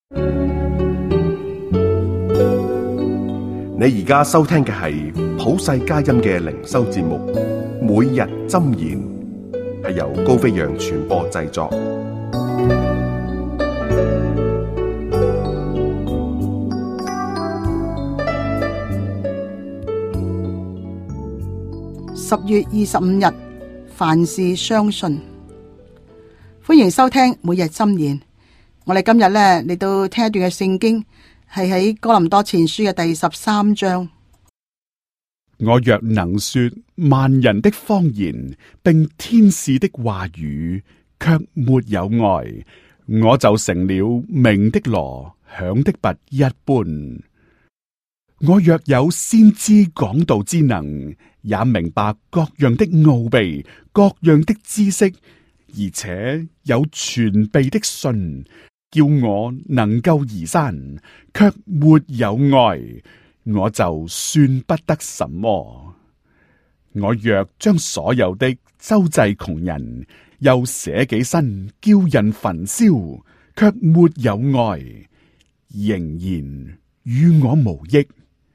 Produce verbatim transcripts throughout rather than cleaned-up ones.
你而家收聽嘅係普世佳音嘅靈修節目，每日箴言，係由高飛揚傳播製作。 十月二十五日，凡事相信。歡迎收聽每日箴言。我哋今日呢嚟到聽一段嘅聖經，係喺哥林多前書嘅第十三章。 我若能說萬人的方言，並天使的話語，卻沒有愛，我就成了鳴的鑼，響的鈸一般。我若有先知講道之能，也明白各樣的奧秘，各樣的知識，而且有全備的信，叫我能夠移山，卻沒有愛，我就算不得什麼。我若將所有的周濟窮人，又捨己身叫人焚燒，卻沒有愛，仍然與我無益。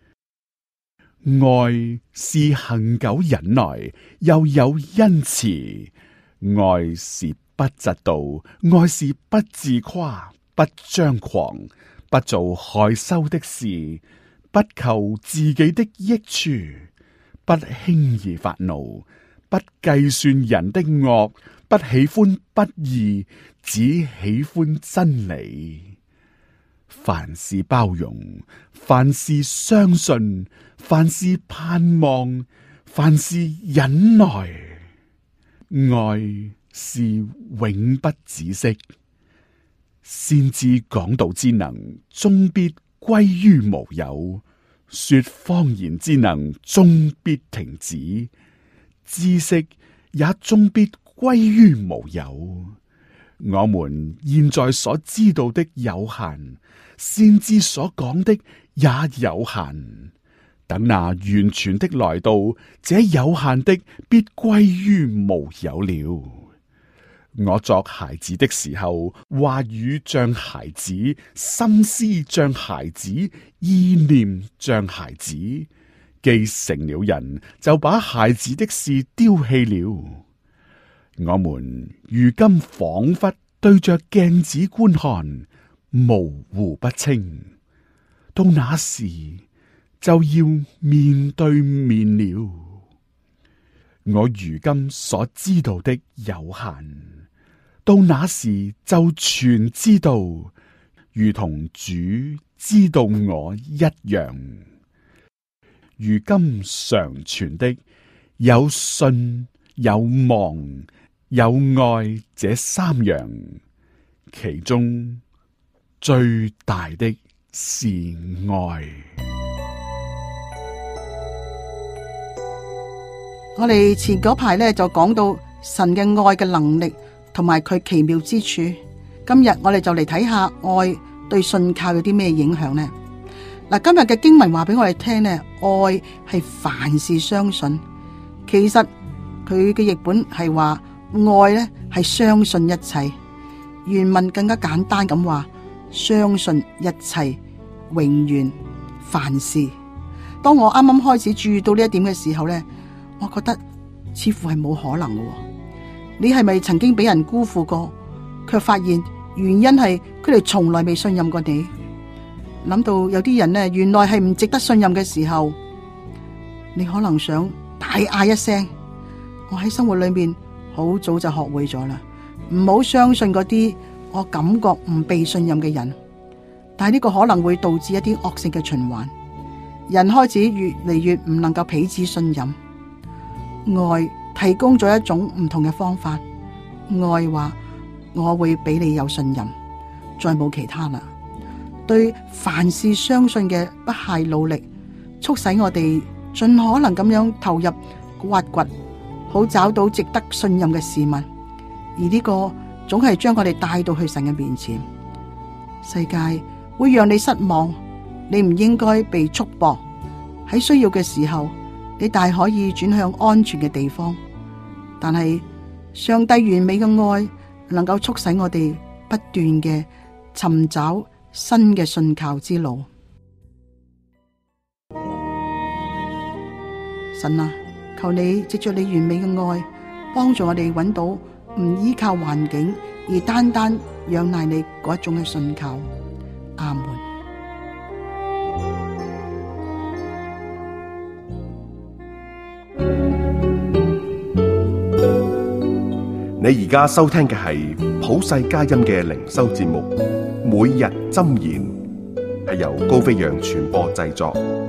愛是恒久忍耐，又有恩慈；愛是不嫉妒，愛是不自誇，不張狂，不做害羞的事，不求自己的益處，不輕易發怒，不計算人的惡，不喜歡不義，只喜歡真理。凡事包容，凡事相信，凡事盼望，凡事忍耐。愛是永不止息。先知講道之能，終必歸於無有；說方言之能，終必停止；知識也終必歸於無有。我們現在所知道的有限，先知所講的也有限。等那完全的來到，這有限的必歸於無有了。我作孩子的時候，話語像孩子，心思像孩子，意念像孩子。既成了人，就把孩子的事丟棄了。我們如今仿佛對着鏡子觀看，模糊不清。到那時就要面對面了。我如今所知道的有限，到那時就全知道，如同主知道我一樣。如今常存的有信、有望、有愛，這三樣，其中最大的是愛。 我哋前嗰排咧就講到神嘅愛嘅能力同埋佢奇妙之處。今日我哋就嚟睇下愛對信靠有啲咩影響呢？嗱，今日嘅經文話俾我哋聽呢，愛係凡事相信。其實佢嘅譯本係話愛呢係相信一切。原文更加簡單咁話，相信一切，永遠，凡事。當我啱啱開始注意到呢一點嘅時候呢，我覺得似乎係冇可能嘅。你係咪曾經俾人辜負過，卻發現原因係佢哋從來未信任過你？諗到有啲人呢，原來係唔值得信任嘅時候，你可能想大嗌一聲。我喺生活裏面好早就學會咗啦，唔好相信嗰啲我感覺唔被信任嘅人。但係呢個可能會導致一啲惡性嘅循環，人開始越嚟越唔能夠彼此信任。愛提供咗一種唔同嘅方法，愛話我會俾你有信任，再冇其他啦。對凡事相信嘅不懈努力，促使我哋盡可能咁樣投入挖掘，好找到值得信任嘅事物。而呢個總係將我哋帶到去神嘅面前。世界會讓你失望，你唔應該被束縛。喺需要嘅時候，你大可以轉向安全嘅地方。但係上帝完美嘅愛能夠促使我哋不斷嘅尋找新嘅信靠之路。神啊，求你藉着你完美嘅愛，幫助我哋揾到唔依靠環境，而單單仰賴你嗰一種嘅信靠。阿門。 你而家收聽嘅係普世佳音嘅靈修節目《每日箴言》，係由高飛揚傳播製作。